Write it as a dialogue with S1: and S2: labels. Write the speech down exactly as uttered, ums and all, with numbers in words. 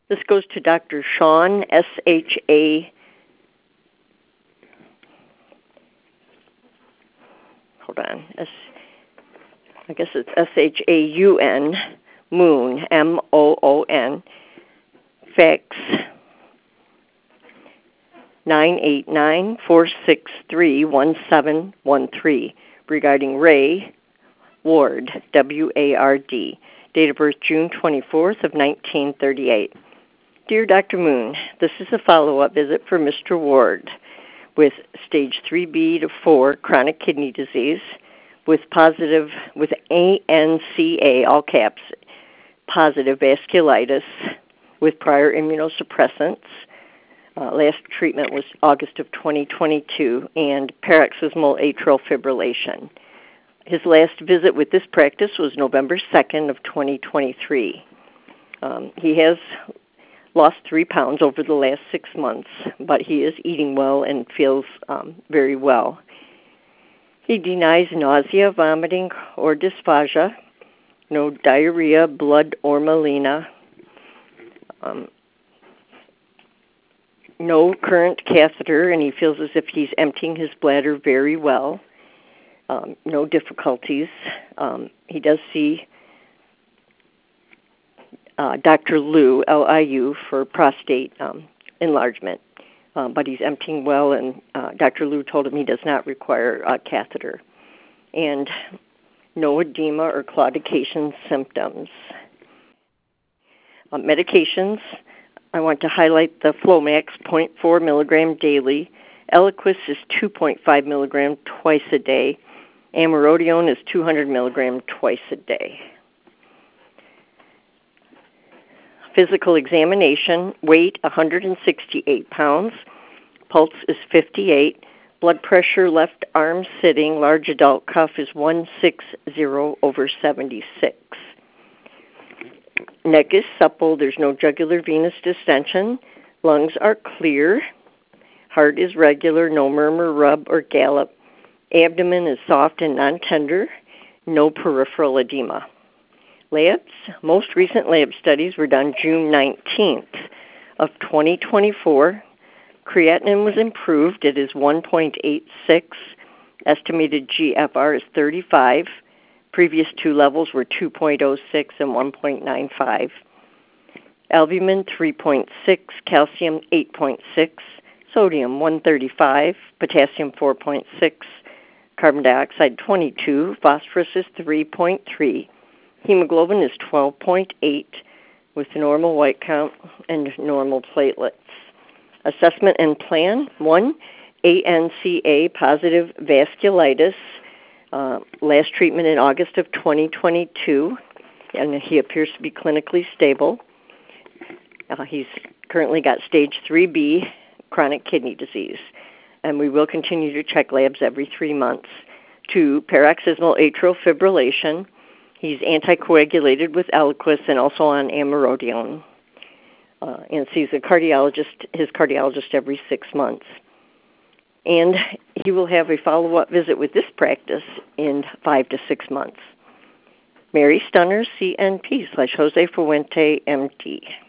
S1: This goes to Doctor Sean, S H A, hold on, S, I guess it's S H A U N, Moon, M O O N, fax nine eight nine, four six three, one seven one three, regarding Ray Ward, W A R D, date of birth June twenty-fourth of nineteen thirty-eight. Dear Doctor Moon, this is a follow-up visit for Mister Ward with stage three B to four chronic kidney disease with positive, with A N C A, all caps, positive vasculitis with prior immunosuppressants. Uh, last treatment was August of twenty twenty-two, and paroxysmal atrial fibrillation. His last visit with this practice was November second of twenty twenty-three. Um, he has lost three pounds over the last six months, but he is eating well and feels um, very well. He denies nausea, vomiting, or dysphagia, no diarrhea, blood, or melena, um, no current catheter, and he feels as if he's emptying his bladder very well, um, no difficulties. Um, he does see Uh, Doctor Liu, L I U, for prostate um, enlargement, uh, but he's emptying well, and uh, Doctor Liu told him he does not require a catheter, and no edema or claudication symptoms. Uh, medications, I want to highlight the Flomax zero point four milligram daily. Eliquis is two point five milligram twice a day. Amiodarone is two hundred milligram twice a day. Physical examination, weight one hundred sixty-eight pounds, pulse is fifty-eight, blood pressure left arm sitting, large adult cuff is one sixty over seventy-six. Neck is supple, there's no jugular venous distension, lungs are clear, heart is regular, no murmur, rub, or gallop, abdomen is soft and non-tender, no peripheral edema. Labs, most recent lab studies were done June nineteenth of twenty twenty-four. Creatinine was improved. It is one point eight six. Estimated G F R is thirty-five. Previous two levels were two point oh six and one point nine five. Albumin three point six, calcium eight point six, sodium one thirty-five, potassium four point six, carbon dioxide twenty-two, phosphorus is three point three. Hemoglobin is twelve point eight with normal white count and normal platelets. Assessment and plan, one, A N C A, positive vasculitis, uh, last treatment in August of twenty twenty-two, and he appears to be clinically stable. Uh, he's currently got stage three B, chronic kidney disease, and we will continue to check labs every three months. Two, paroxysmal atrial fibrillation. He's anticoagulated with Eliquis and also on amiodarone, uh, and sees a cardiologist, his cardiologist every six months. And he will have a follow-up visit with this practice in five to six months. Mary Stunner, C N P slash Jose Fuente, M D.